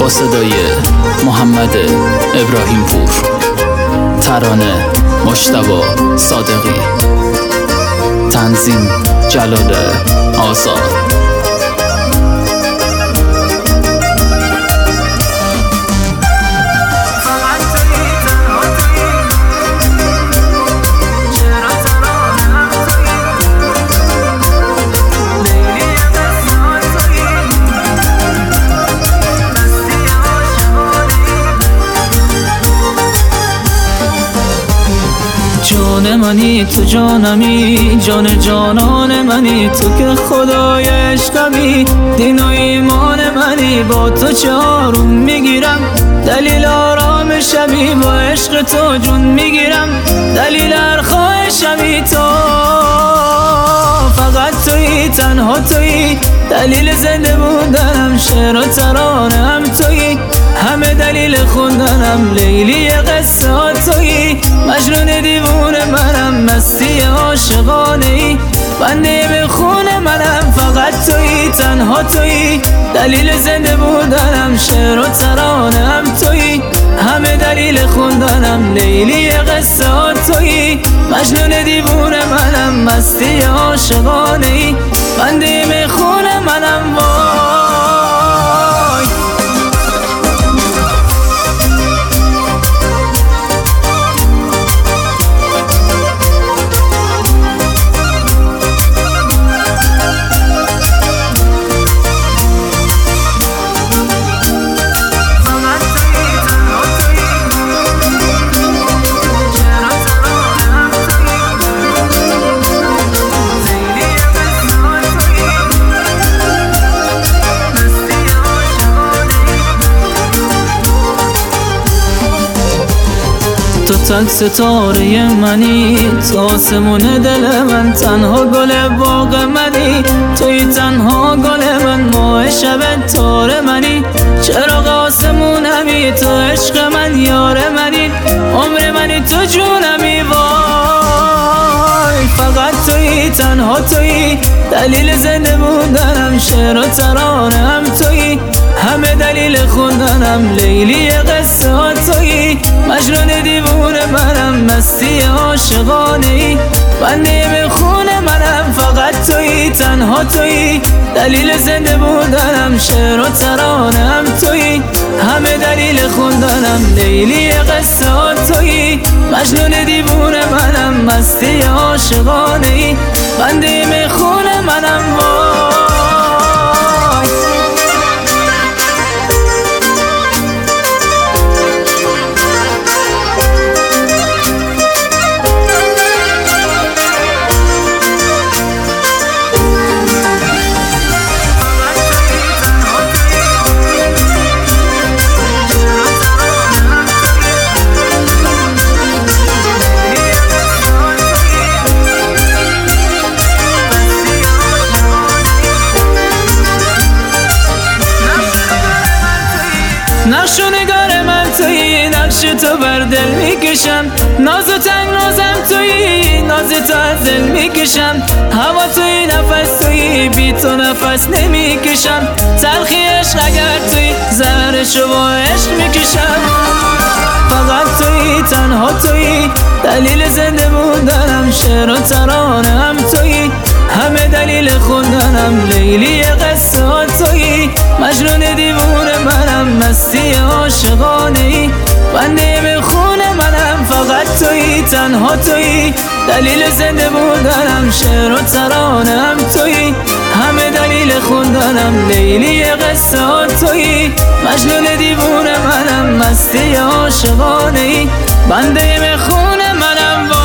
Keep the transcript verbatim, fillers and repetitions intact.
با صدای محمد ابراهیم پور، ترانه مجتبی صادقی، تنظیم جلال آزاد. جان منی تو جانمی، جان جانان منی تو که خدای عشقمی، دین و ایمان منی با تو چه آروم میگیرم، دلیل آرام شبی با عشق تو جون میگیرم، دلیل هر خواهشمی تو، فقط تویی تنها تویی، دلیل زنده بودنم شعر و ترانه هم تویی، همه دلیل خوندنم لیلی قصه ها تویی، مجنون دیوونه منم مستی عاشقانه ای، بنده به خون منم فقط تویی تنها تویی، دلیل زنده بودنم شعر و ترانه هم تویی، همه دلیل خوندنم لیلی قصه ها تویی، مجنون دیوونه منم مستی عاشقانه ای، بنده به خون منم وای. تو تک ستاره منی، تو آسمون دل من، تنها گل باغ منی، توی تنها گل من، ماه شب تار منی، چراغ آسمونمی، تو عشق من یار منی، عمر منی تو جونمی وای، فقط توی تنها توی، دلیل زنده بودنم شعر و ترانه هم توی، همه دلیل خوندنم لیلی قصه ها تویی، مجنون دیوونه منم مستی عاشقانه ای، بنده به خون منم فقط تویی تنها تویی، دلیل زنده بودنم شعر و ترانه هم تویی، همه دلیل خوندنم لیلی قصه ها تویی، مجنون دیوونه منم مستی عاشقانه ای، بنده به خون منم وای. نقش و نگار من تویی، نقش تو بر دل میکشم، ناز و تنگ نازم تویی، ناز تو از دل میکشم، هوا تویی نفس تویی، بی تو نفس نمیکشم، تلخی عشق اگر تویی، زهرشو با عشق میکشم، فقط تویی تنها تویی، دلیل زنده بودنم شعر و ترانه هم تویی، همه دلیل خوندنم لیلی قصه ها تویی، مجنون دیوونه منم مستی عاشقانه ای، بنده به خون منم فقط تویی تنها تویی، دلیل زنده بودنم شعر و ترانه هم تویی، همه دلیل خوندنم لیلی قصه ها تویی، مجنون دیوونه منم مستی عاشقانه ای، بنده به خون منم.